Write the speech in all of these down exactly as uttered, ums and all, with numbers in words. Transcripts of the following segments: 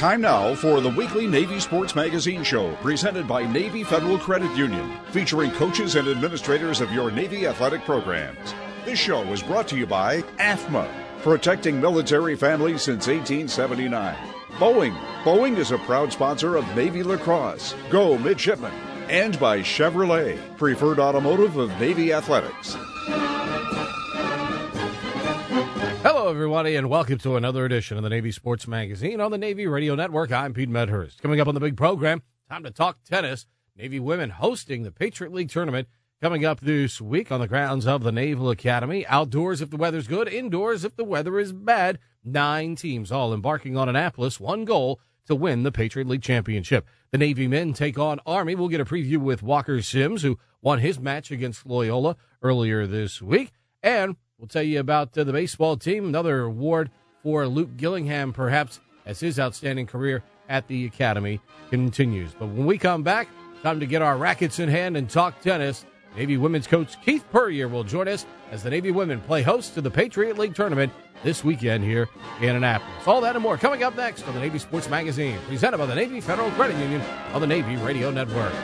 Time now for the weekly Navy Sports Magazine show, presented by Navy Federal Credit Union, featuring coaches and administrators of your Navy athletic programs. This show is brought to you by A F M A, protecting military families since eighteen seventy-nine. Boeing. Boeing is a proud sponsor of Navy Lacrosse. Go Midshipmen. And by Chevrolet, preferred automotive of Navy athletics. Hello, everybody, and welcome to another edition of the Navy Sports Magazine on the Navy Radio Network. I'm Pete Medhurst. Coming up on the big program, time to talk tennis. Navy women hosting the Patriot League tournament coming up this week on the grounds of the Naval Academy. Outdoors if the weather's good, indoors if the weather is bad. Nine teams all embarking on Annapolis, one goal to win the Patriot League championship. The Navy men take on Army. We'll get a preview with Walker Sims, who won his match against Loyola earlier this week. And we'll tell you about uh, the baseball team, another award for Luke Gillingham, perhaps, as his outstanding career at the Academy continues. But when we come back, time to get our rackets in hand and talk tennis. Navy women's coach Keith Puryear will join us as the Navy women play host to the Patriot League tournament this weekend here in Annapolis. All that and more coming up next on the Navy Sports Magazine, presented by the Navy Federal Credit Union on the Navy Radio Network.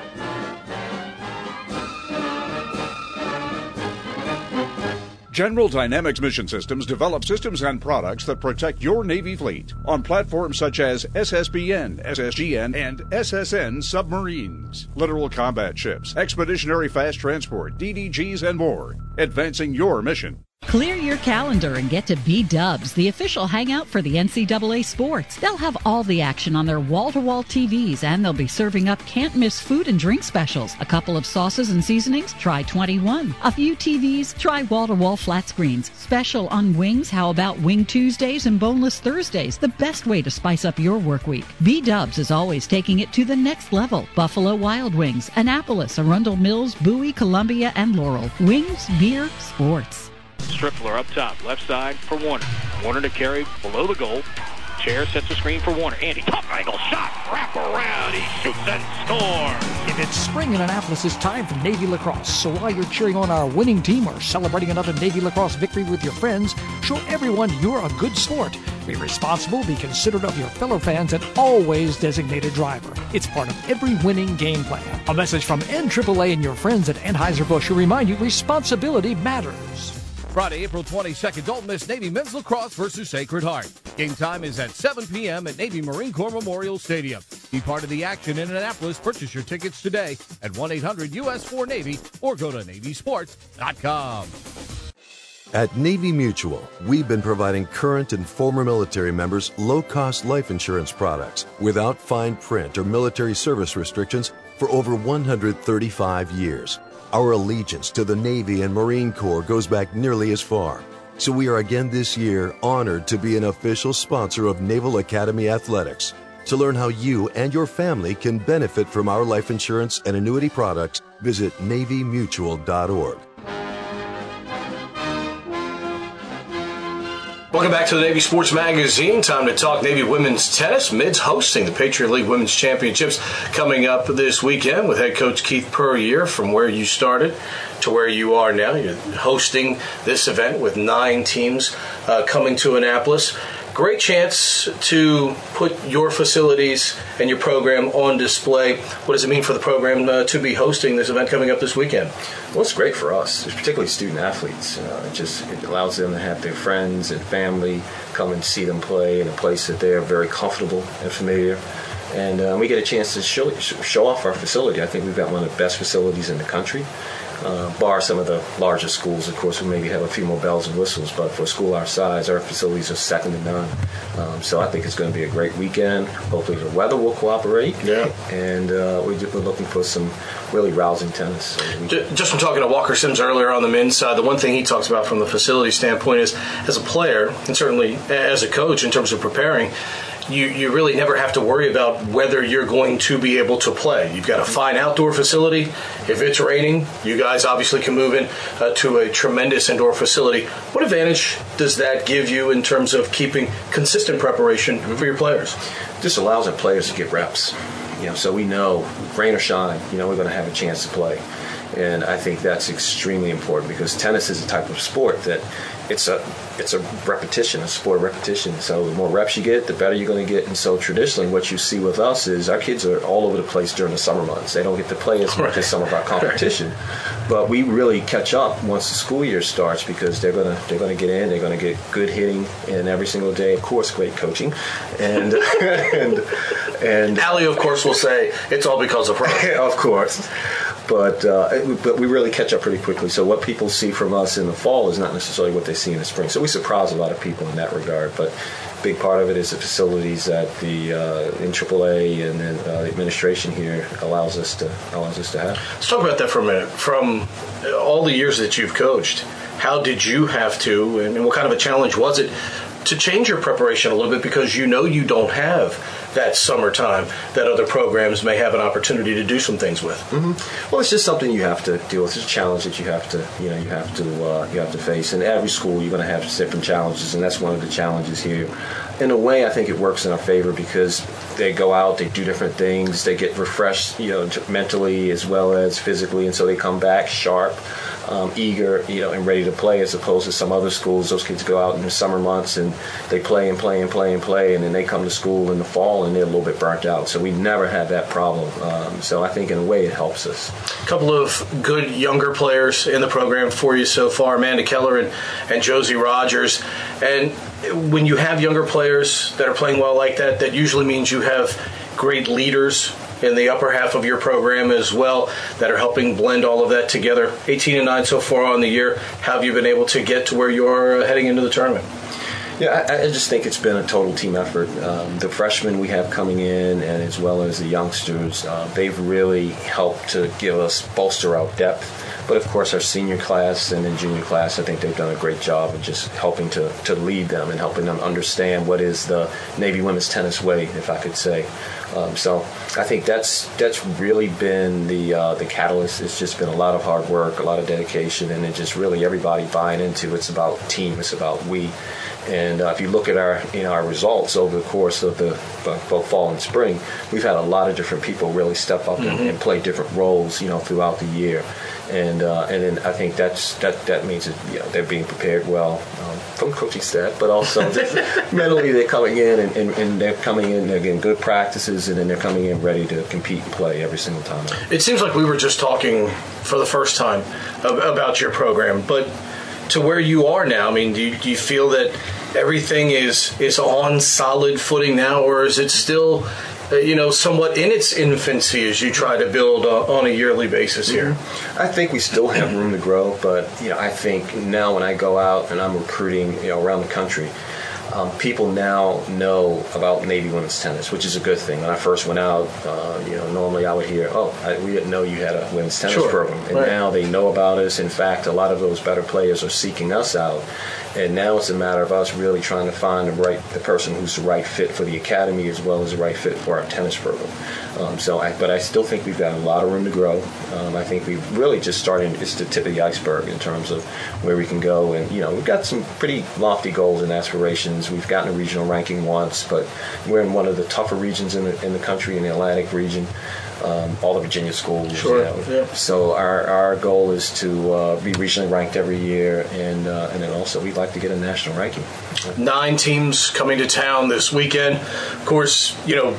General Dynamics Mission Systems develop systems and products that protect your Navy fleet on platforms such as S S B N, S S G N, and S S N submarines, littoral combat ships, expeditionary fast transport, D D Gs, and more, advancing your mission. Clear your calendar and get to B-Dubs, the official hangout for the N C double A sports. They'll have all the action on their wall-to-wall T Vs, and they'll be serving up can't-miss food and drink specials. A couple of sauces and seasonings? Try twenty-one. A few T Vs? Try wall-to-wall flat screens. Special on wings? How about Wing Tuesdays and Boneless Thursdays? The best way to spice up your work week. B-Dubs is always taking it to the next level. Buffalo Wild Wings, Annapolis, Arundel Mills, Bowie, Columbia, and Laurel. Wings, beer, sports. Striffler up top, left side for Warner. Warner to carry below the goal. Chair sets the screen for Warner. Andy, top angle shot, wrap around, he shoots and scores. If it's spring in Annapolis, it's time for Navy Lacrosse. So while you're cheering on our winning team or celebrating another Navy Lacrosse victory with your friends, show everyone you're a good sport. Be responsible, be considerate of your fellow fans, and always designate a driver. It's part of every winning game plan. A message from N triple A and your friends at Anheuser-Busch who remind you responsibility matters. Friday, April twenty-second, don't miss Navy Men's Lacrosse versus Sacred Heart. Game time is at seven p.m. at Navy Marine Corps Memorial Stadium. Be part of the action in Annapolis. Purchase your tickets today at one eight hundred U S four Navy or go to Navy Sports dot com. At Navy Mutual, we've been providing current and former military members low-cost life insurance products without fine print or military service restrictions for over one hundred thirty-five years. Our allegiance to the Navy and Marine Corps goes back nearly as far. So we are again this year honored to be an official sponsor of Naval Academy Athletics. To learn how you and your family can benefit from our life insurance and annuity products, visit Navy Mutual dot org. Welcome back to the Navy Sports Magazine. Time to talk Navy women's tennis. Mids hosting the Patriot League Women's Championships coming up this weekend with head coach Keith Puryear. From where you started to where you are now, you're hosting this event with nine teams uh, coming to Annapolis. Great chance to put your facilities and your program on display. What does it mean for the program uh, to be hosting this event coming up this weekend? Well, it's great for us, particularly student athletes. Uh, it just it allows them to have their friends and family come and see them play in a place that they're very comfortable and familiar. And uh, we get a chance to show, show off our facility. I think we've got one of the best facilities in the country. Uh, bar some of the larger schools, of course, who maybe have a few more bells and whistles, but for a school our size, our facilities are second to none. Um, so I think it's going to be a great weekend. Hopefully the weather will cooperate. Yeah. And uh, we're looking for some really rousing tennis. So we, Just from talking to Walker Sims earlier on the men's side, the one thing he talks about from the facility standpoint is, as a player, and certainly as a coach in terms of preparing, You, you really never have to worry about whether you're going to be able to play. You've got a fine outdoor facility. If it's raining, you guys obviously can move in uh, to a tremendous indoor facility. What advantage does that give you in terms of keeping consistent preparation for your players? This allows our players to get reps. You know, so we know, rain or shine, you know, we're going to have a chance to play. And I think that's extremely important because tennis is a type of sport that it's a it's a repetition, a sport of repetition. So the more reps you get, the better you're going to get. And so traditionally what you see with us is our kids are all over the place during the summer months. They don't get to play as much as some of our competition. But we really catch up once the school year starts because they're gonna they're gonna get in, they're gonna get good hitting and every single day, of course, great coaching. And and and Allie, of course, will say it's all because of her. Of course. But uh, but we really catch up pretty quickly. So what people see from us in the fall is not necessarily what they see in the spring. So we surprise a lot of people in that regard. But a big part of it is the facilities at the uh, in triple A and then uh, the administration here allows us to allows us to have. Let's talk about that for a minute. From all the years that you've coached, how did you have to, and what kind of a challenge was it to change your preparation a little bit because you know you don't have that summertime that other programs may have an opportunity to do some things with? Mm-hmm. Well, it's just something you have to deal with. It's a challenge that you have to, you know, you have to, uh, you have to face. In every school, you're going to have different challenges, and that's one of the challenges here. In a way, I think it works in our favor because they go out, they do different things, they get refreshed, you know, mentally as well as physically, and so they come back sharp, um, eager, you know, and ready to play. As opposed to some other schools, those kids go out in the summer months and they play and play and play and play, and then they come to school in the fall and they're a little bit burnt out. So we never had that problem. Um, so I think in a way it helps us. A couple of good younger players in the program for you so far, Amanda Keller and, and Josie Rogers. And when you have younger players that are playing well like that, that usually means you have great leaders in the upper half of your program as well that are helping blend all of that together. eighteen and nine so far on the year. How have you been able to get to where you are heading into the tournament? Yeah, I, I just think it's been a total team effort. Um, the freshmen we have coming in, and as well as the youngsters, uh, they've really helped to give us, bolster our depth. But of course, our senior class and then junior class, I think they've done a great job of just helping to, to lead them and helping them understand what is the Navy women's tennis way, if I could say. Um, so I think that's that's really been the uh, the catalyst. It's just been a lot of hard work, a lot of dedication, and it just really everybody buying into it's about team, it's about we. And uh, if you look at our you know our results over the course of the both fall and spring, we've had a lot of different people really step up mm-hmm. and, and play different roles, you know, throughout the year. And uh, and then I think that's that that means that you know they're being prepared well um, from coaching staff, but also mentally they're coming in and, and, and they're coming in, they're getting good practices, and then they're coming in ready to compete and play every single time. It seems like we were just talking for the first time about your program, but to where you are now, I mean, do you, do you feel that everything is is on solid footing now, or is it still, uh, you know, somewhat in its infancy as you try to build uh, on a yearly basis here? I think we still have room to grow, but you know, I think now when I go out and I'm recruiting, you know, around the country, um, people now know about Navy women's tennis, which is a good thing. When I first went out, uh, you know, normally I would hear, "Oh, I, we didn't know you had a women's tennis sure. program," and right. now they know about us. In fact, a lot of those better players are seeking us out. And now it's a matter of us really trying to find the right, the person who's the right fit for the academy as well as the right fit for our tennis program. Um, so, I, but I still think we've got a lot of room to grow. Um, I think we've really just started. It's the tip of the iceberg in terms of where we can go. And you know, we've got some pretty lofty goals and aspirations. We've gotten a regional ranking once, but we're in one of the tougher regions in the in the country, in the Atlantic region. Um, all the Virginia schools. Sure. You know. Yeah. So our, our goal is to uh, be regionally ranked every year, and uh, and then also we'd like to get a national ranking. Nine teams coming to town this weekend. Of course, you know,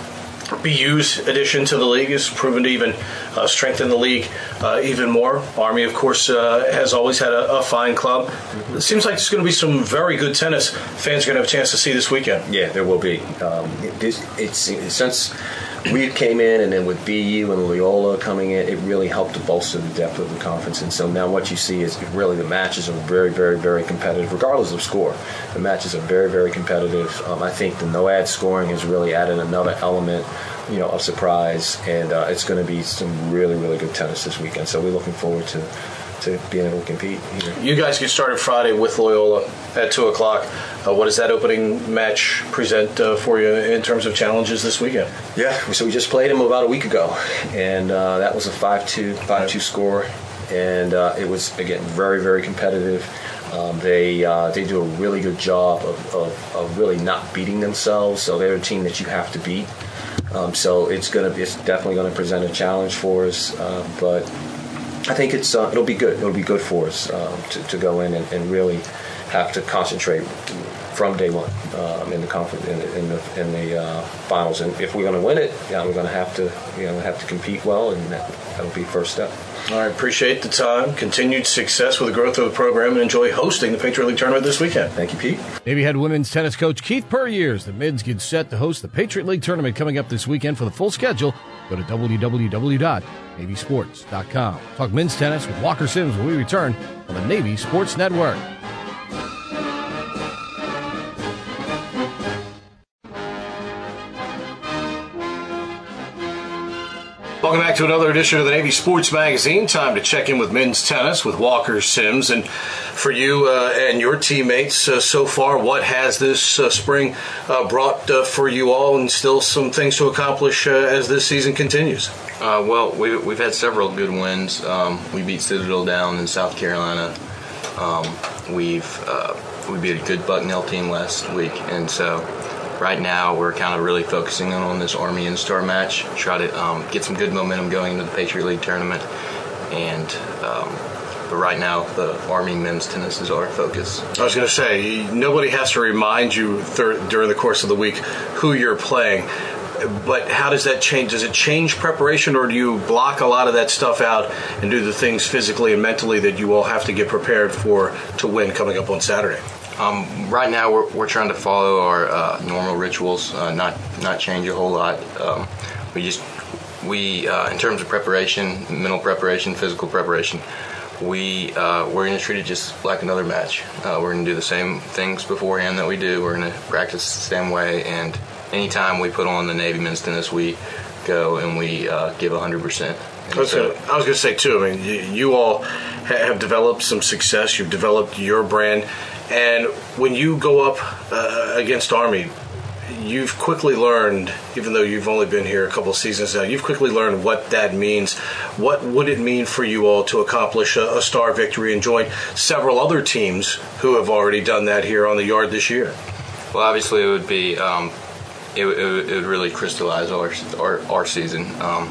B U's addition to the league has proven to even uh, strengthen the league uh, even more. Army, of course, uh, has always had a, a fine club. Mm-hmm. It seems like there's going to be some very good tennis fans are going to have a chance to see this weekend. Yeah, there will be. Um, it, it's, it's since we came in, and then with B U and Loyola coming in, it really helped to bolster the depth of the conference. And so now what you see is really the matches are very, very, very competitive, regardless of score. The matches are very, very competitive. Um, I think the no-ad scoring has really added another element, you know, of surprise, and uh, it's going to be some really, really good tennis this weekend. So we're looking forward to to being able to compete here. You guys get started Friday with Loyola at two o'clock. Uh, what does that opening match present uh, for you in terms of challenges this weekend? Yeah, so we just played them about a week ago, and uh, that was a five two score, and uh, it was, again, very, very competitive. Um, they uh, they do a really good job of, of, of really not beating themselves, so they're a team that you have to beat. Um, so it's gonna it's definitely going to present a challenge for us, uh, but I think it's uh, it'll be good. It'll be good for us um, to, to go in and, and really have to concentrate from day one um, in the conference in the in the, in the uh, finals. And if we're going to win it, yeah, we're going to have to you know have to compete well, and that, that'll be first step. All right, appreciate the time, continued success with the growth of the program, and enjoy hosting the Patriot League Tournament this weekend. Thank you, Pete. Navy head women's tennis coach Keith Puryear. The Mids get set to host the Patriot League Tournament coming up this weekend. For the full schedule, go to w w w dot navy sports dot com. Talk men's tennis with Walker Sims when we return on the Navy Sports Network. Welcome back to another edition of the Navy Sports Magazine. Time to check in with men's tennis with Walker Sims. And for you uh, and your teammates uh, so far, what has this uh, spring uh, brought uh, for you all, and still some things to accomplish uh, as this season continues? Uh, well, we, we've had several good wins. Um, we beat Citadel down in South Carolina. Um, we've uh, we beat a good Bucknell team last week, and so right now we're kind of really focusing on this Army Instar match, try to um, get some good momentum going into the Patriot League Tournament. And um, but right now the Army men's tennis is our focus. I was going to say, nobody has to remind you thir- during the course of the week who you're playing. But how does that change? Does it change preparation, or do you block a lot of that stuff out and do the things physically and mentally that you all have to get prepared for to win coming up on Saturday? Um, right now, we're, we're trying to follow our uh, normal rituals, uh, not not change a whole lot. Um, we just we uh, in terms of preparation, mental preparation, physical preparation, we uh, we're going to treat it just like another match. Uh, we're going to do the same things beforehand that we do. We're going to practice the same way, and anytime we put on the Navy men's tennis, we go and we uh, give one hundred percent. I was going to say too. I mean, you, you all ha- have developed some success. You've developed your brand. And when you go up uh, against Army, you've quickly learned, even though you've only been here a couple of seasons now, you've quickly learned what that means. What would it mean for you all to accomplish a, a star victory and join several other teams who have already done that here on the yard this year? Well, obviously it would be, um, it, it, it would really crystallize our our, our season. Um,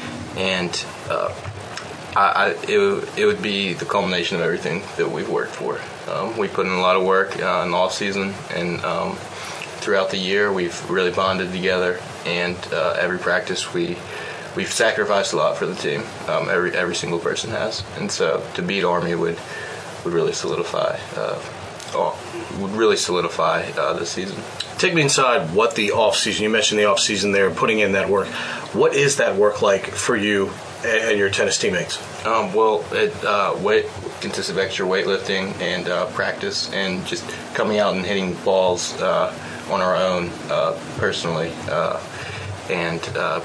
and uh, I, I, it, would, it would be the culmination of everything that we've worked for. Um, we put in a lot of work uh, in the off season, and um, throughout the year we've really bonded together. And uh, every practice we we've sacrificed a lot for the team. Um, every every single person has, and so to beat Army would would really solidify uh, oh, would really solidify uh, this season. Take me inside what the off season. You mentioned the off season there, putting in that work. What is that work like for you and your tennis teammates? Um, well, it uh, weight consists of extra weightlifting and uh, practice, and just coming out and hitting balls uh, on our own uh, personally, uh, and uh,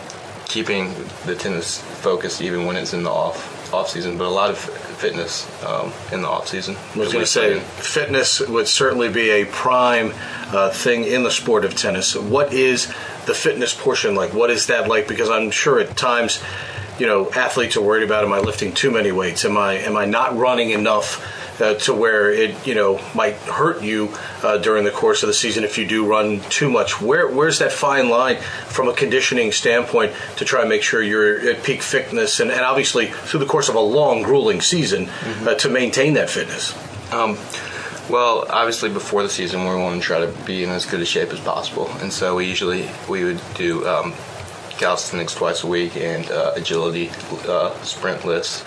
keeping the tennis focused even when it's in the off off season. But a lot of fitness um, in the off season. I was going to say, fitness would certainly be a prime uh, thing in the sport of tennis. What is the fitness portion like? What is that like? Because I'm sure at times, you know, athletes are worried about, am I lifting too many weights? Am I am I not running enough uh, to where it, you know, might hurt you uh, during the course of the season if you do run too much? Where Where's that fine line from a conditioning standpoint to try and make sure you're at peak fitness, and, and obviously through the course of a long, grueling season mm-hmm. uh, to maintain that fitness? Um, well, obviously before the season we want to try to be in as good a shape as possible, and so we usually we would do um, calisthenics twice a week and uh, agility uh, sprint lifts,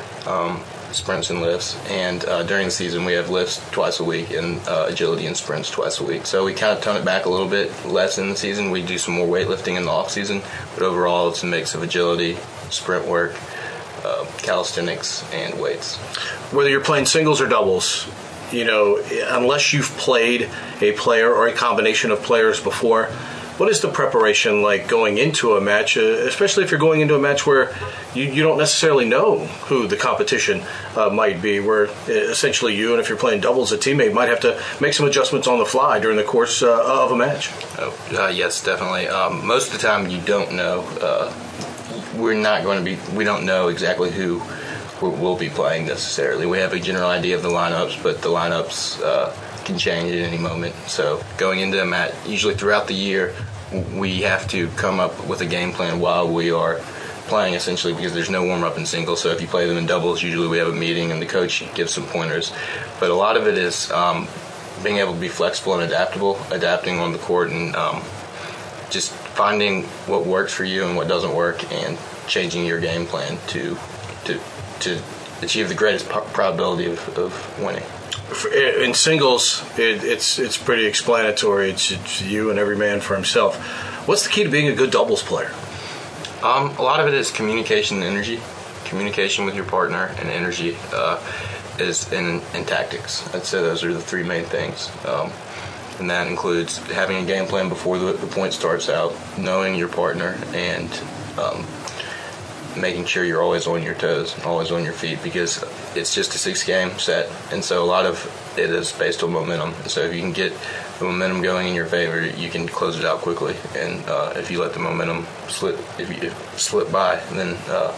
um, sprints and lifts. And uh, during the season, we have lifts twice a week and uh, agility and sprints twice a week. So we kind of tone it back a little bit less in the season. We do some more weightlifting in the off season, but overall, it's a mix of agility, sprint work, uh, calisthenics, and weights. Whether you're playing singles or doubles, you know, unless you've played a player or a combination of players before, what is the preparation like going into a match, uh, especially if you're going into a match where you, you don't necessarily know who the competition uh, might be, where essentially you, and if you're playing doubles, a teammate might have to make some adjustments on the fly during the course uh, of a match? Oh, uh, yes, definitely. Um, most of the time you don't know. Uh, we're not going to be, we don't know exactly who we'll be playing necessarily. We have a general idea of the lineups, but the lineups uh, can change at any moment. So going into a match, usually throughout the year, we have to come up with a game plan while we are playing essentially because there's no warm-up in singles. So if you play them in doubles, usually we have a meeting and the coach gives some pointers. But a lot of it is um, being able to be flexible and adaptable, adapting on the court, and um, just finding what works for you and what doesn't work, and changing your game plan to to to achieve the greatest p- probability of, of winning. In singles, it, it's it's pretty explanatory. It's, it's you and every man for himself. What's the key to being a good doubles player? Um, a lot of it is communication and energy. Communication with your partner and energy uh, is in, in tactics. I'd say those are the three main things. Um, and that includes having a game plan before the, the point starts out, knowing your partner, and um, making sure you're always on your toes, always on your feet, because it's just a six-game set, and so a lot of it is based on momentum. So if you can get the momentum going in your favor, you can close it out quickly. And uh, if you let the momentum slip, if you slip by, then uh,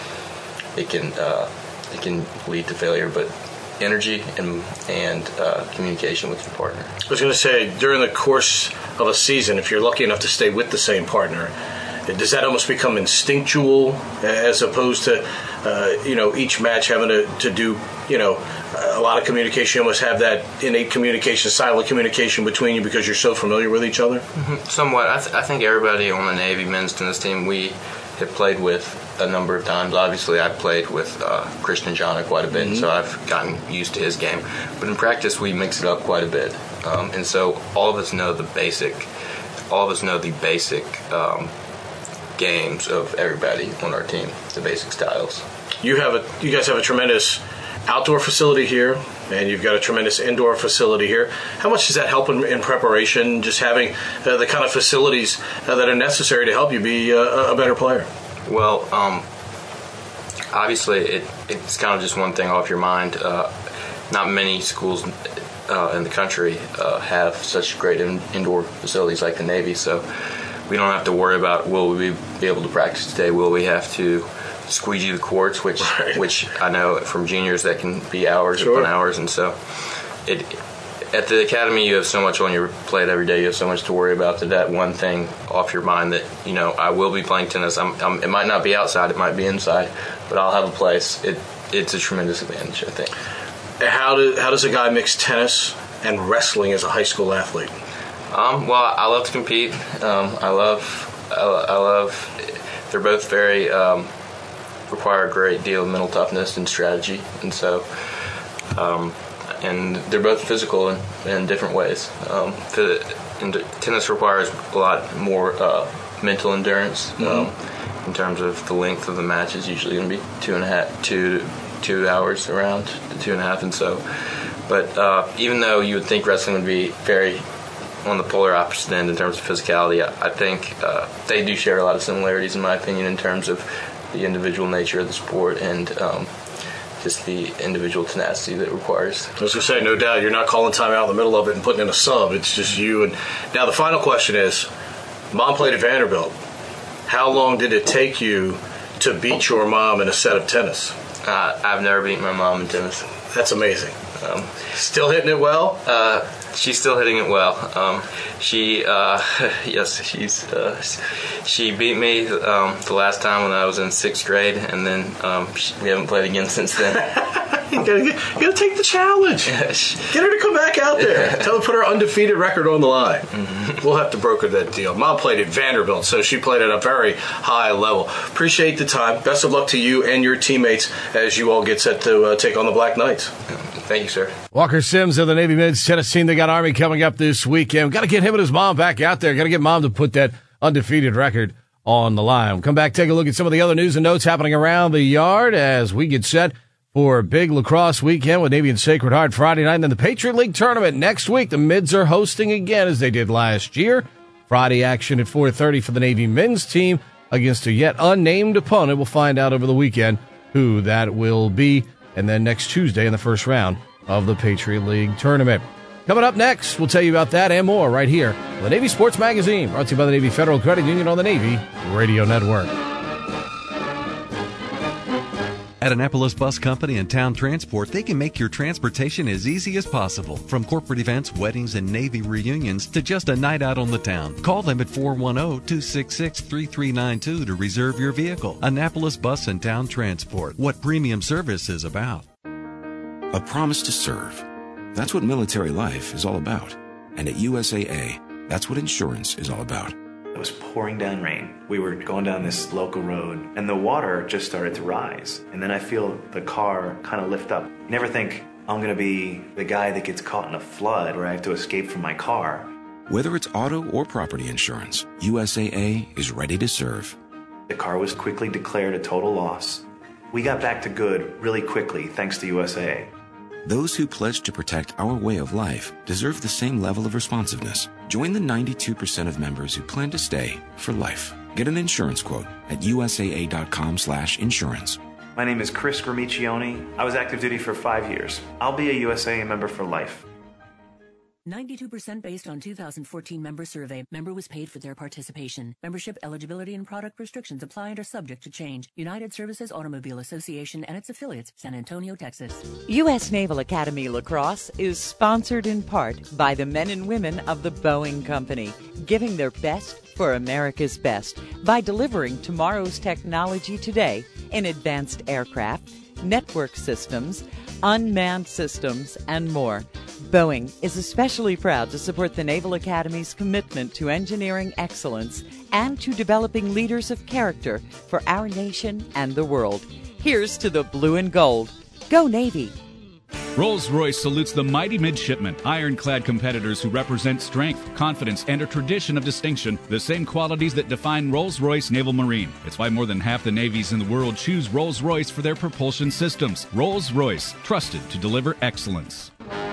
it can uh, it can lead to failure. But energy and and uh, communication with your partner. I was going to say, during the course of a season, if you're lucky enough to stay with the same partner, does that almost become instinctual as opposed to, uh, you know, each match having to, to do, you know, a lot of communication? You almost have that innate communication, silent communication between you because you're so familiar with each other? Mm-hmm. Somewhat. I, th- I think everybody on the Navy men's tennis team we have played with a number of times. Obviously, I've played with uh, Christian Jana quite a bit, mm-hmm. so I've gotten used to his game. But in practice, we mix it up quite a bit. Um, and so all of us know the basic, all of us know the basic um, games of everybody on our team, the basic styles. You have a, you guys have a tremendous outdoor facility here, and you've got a tremendous indoor facility here. How much does that help in, in preparation, just having uh, the kind of facilities uh, that are necessary to help you be uh, a better player? Well, um, obviously, it, it's kind of just one thing off your mind. Uh, not many schools uh, in the country uh, have such great in, indoor facilities like the Navy, so we don't have to worry about, will we be able to practice today? Will we have to squeegee the courts, which right. which I know from juniors that can be hours sure. upon hours. And so it at the academy, you have so much on your plate every day. You have so much to worry about, that that one thing off your mind that, you know, I will be playing tennis. I'm, I'm, it might not be outside, it might be inside, but I'll have a place. It It's a tremendous advantage, I think. How, do, how does a guy mix tennis and wrestling as a high school athlete? Um, well, I love to compete. Um, I love, I, I love, they're both very, um, require a great deal of mental toughness and strategy. And so, um, and they're both physical in, in different ways. Um, the, and tennis requires a lot more uh, mental endurance. Mm-hmm. um, in terms of the length of the match is usually going to be two and a half, two, two hours around to two and a half. And so, but uh, even though you would think wrestling would be very on the polar opposite end in terms of physicality, I, I think uh, they do share a lot of similarities, in my opinion, in terms of the individual nature of the sport and um, just the individual tenacity that it requires. I was going to say, no doubt, you're not calling time out in the middle of it and putting in a sub. It's just you. And now the final question is, Mom played at Vanderbilt. How long did it take you to beat your mom in a set of tennis? Uh, I've never beaten my mom in tennis. That's amazing. Um, Still hitting it well? Uh, she's still hitting it well. Um, she, uh, yes, she's uh, she beat me um, the last time when I was in sixth grade, and then um, she, we haven't played again since then. you, gotta, you gotta take the challenge. Get her to come back out there. Tell her to put her undefeated record on the line. Mm-hmm. We'll have to broker that deal. Mom played at Vanderbilt, so she played at a very high level. Appreciate the time. Best of luck to you and your teammates as you all get set to uh, take on the Black Knights. Thank you, sir. Walker Sims of the Navy men's tennis team. They got Army coming up this weekend. Got to get him and his mom back out there. Got to get Mom to put that undefeated record on the line. We'll come back, take a look at some of the other news and notes happening around the yard as we get set for a big lacrosse weekend with Navy and Sacred Heart Friday night. And then the Patriot League tournament next week. The Mids are hosting again as they did last year. Friday action at four thirty for the Navy men's team against a yet unnamed opponent. We'll find out over the weekend who that will be. And then next Tuesday in the first round of the Patriot League tournament. Coming up next, we'll tell you about that and more right here on the Navy Sports Magazine, brought to you by the Navy Federal Credit Union on the Navy Radio Network. At Annapolis Bus Company and Town Transport, they can make your transportation as easy as possible. From corporate events, weddings, and Navy reunions to just a night out on the town. Call them at four one zero, two six six, three three nine two to reserve your vehicle. Annapolis Bus and Town Transport, what premium service is about. A promise to serve. That's what military life is all about. And at U S A A, that's what insurance is all about. It was pouring down rain. We were going down this local road, and the water just started to rise. And then I feel the car kind of lift up. You never think, I'm going to be the guy that gets caught in a flood where I have to escape from my car. Whether it's auto or property insurance, U S A A is ready to serve. The car was quickly declared a total loss. We got back to good really quickly thanks to U S A A. Those who pledge to protect our way of life deserve the same level of responsiveness. Join the ninety-two percent of members who plan to stay for life. Get an insurance quote at U S A A dot com slash insurance. My name is Chris Gramiccioni. I was active duty for five years. I'll be a U S A A member for life. ninety-two percent based on two thousand fourteen member survey. Member was paid for their participation. Membership eligibility and product restrictions apply and are subject to change. United Services Automobile Association and its affiliates, San Antonio, Texas. U S Naval Academy Lacrosse is sponsored in part by the men and women of the Boeing Company, giving their best for America's best by delivering tomorrow's technology today in advanced aircraft, network systems, unmanned systems, and more. Boeing is especially proud to support the Naval Academy's commitment to engineering excellence and to developing leaders of character for our nation and the world. Here's to the blue and gold. Go Navy! Rolls-Royce salutes the mighty midshipmen, ironclad competitors who represent strength, confidence, and a tradition of distinction, the same qualities that define Rolls-Royce Naval Marine. It's why more than half the navies in the world choose Rolls-Royce for their propulsion systems. Rolls-Royce, trusted to deliver excellence.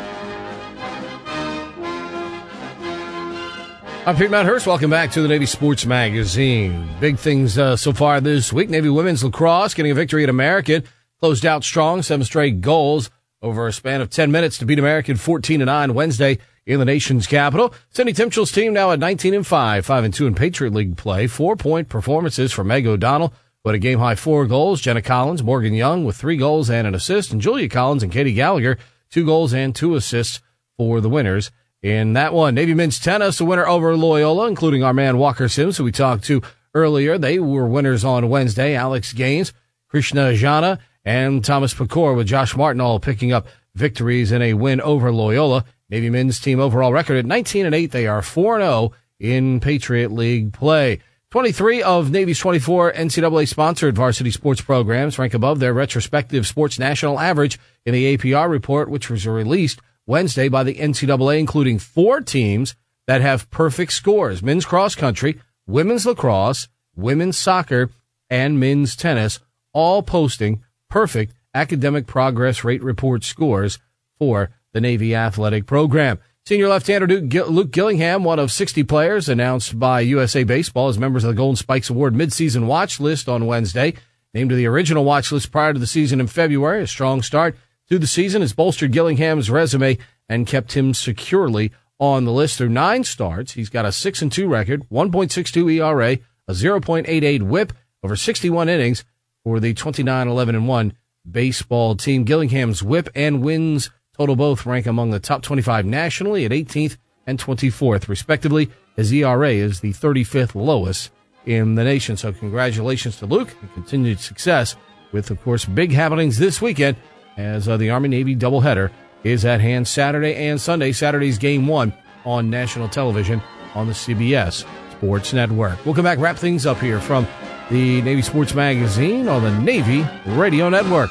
I'm Pete Medhurst. Welcome back to the Navy Sports Magazine. Big things uh, so far this week. Navy women's lacrosse getting a victory at American. Closed out strong, seven straight goals over a span of ten minutes to beat American fourteen to nine Wednesday in the nation's capital. Cindy Timchell's team now at nineteen and five, five and two in Patriot League play. Four-point performances for Meg O'Donnell, who had a game-high four goals. Jenna Collins, Morgan Young with three goals and an assist. And Julia Collins and Katie Gallagher, two goals and two assists for the winners in that one. Navy men's tennis, a winner over Loyola, including our man Walker Sims, who we talked to earlier. They were winners on Wednesday. Alex Gaines, Krishna Jana, and Thomas Pecor, with Josh Martin all picking up victories in a win over Loyola. Navy men's team overall record at nineteen and eight. They are four and oh in Patriot League play. twenty-three of Navy's twenty-four N C double A-sponsored varsity sports programs rank above their retrospective sports national average in the A P R report, which was released Wednesday by the N C double A, including four teams that have perfect scores: men's cross country, women's lacrosse, women's soccer, and men's tennis, all posting perfect academic progress rate report scores for the Navy athletic program. Senior left-hander Luke Gillingham, one of sixty players announced by U S A Baseball as members of the Golden Spikes Award midseason watch list on Wednesday. Named to the original watch list prior to the season in February, a strong start to the season has bolstered Gillingham's resume and kept him securely on the list through nine starts. He's got a six and two record, one point six two E R A, a zero point eight eight whip over sixty-one innings for the twenty-nine eleven and one baseball team. Gillingham's whip and wins total both rank among the top twenty-five nationally at eighteenth and twenty-fourth, respectively. His E R A is the thirty-fifth lowest in the nation. So congratulations to Luke and continued success with, of course, big happenings this weekend as uh, the Army-Navy doubleheader is at hand Saturday and Sunday. Saturday's game one on national television on the C B S Sports Network. We'll come back, wrap things up here from the Navy Sports Magazine on the Navy Radio Network.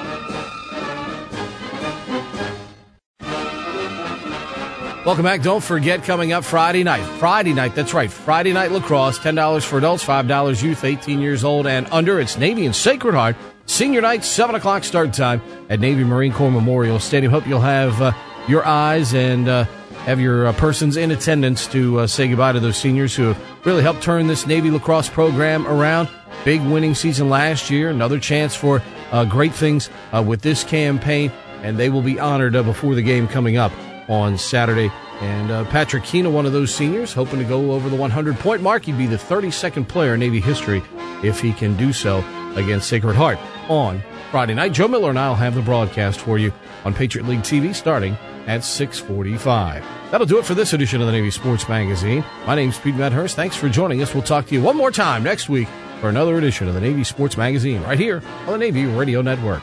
Welcome back. Don't forget, coming up Friday night. Friday night, that's right. Friday night lacrosse, ten dollars for adults, five dollars youth, eighteen years old and under. It's Navy and Sacred Heart. Senior night, seven o'clock start time at Navy Marine Corps Memorial Stadium. Hope you'll have uh, your eyes and uh, have your uh, persons in attendance to uh, say goodbye to those seniors who have really helped turn this Navy lacrosse program around. Big winning season last year. Another chance for uh, great things uh, with this campaign, and they will be honored uh, before the game coming up on Saturday. And uh, Patrick Keena, one of those seniors, hoping to go over the one hundred point mark. He'd be the thirty-second player in Navy history if he can do so against Sacred Heart on Friday night. Joe Miller and I will have the broadcast for you on Patriot League T V starting at six forty-five. That'll do it for this edition of the Navy Sports Magazine. My name's Pete Medhurst. Thanks for joining us. We'll talk to you one more time next week for another edition of the Navy Sports Magazine right here on the Navy Radio Network.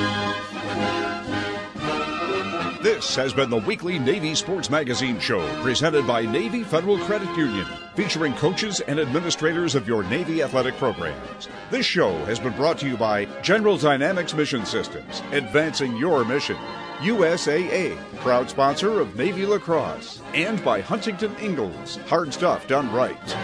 This has been the weekly Navy Sports Magazine show presented by Navy Federal Credit Union, featuring coaches and administrators of your Navy athletic programs. This show has been brought to you by General Dynamics Mission Systems, advancing your mission. U S A A, proud sponsor of Navy Lacrosse, and by Huntington Ingalls, hard stuff done right.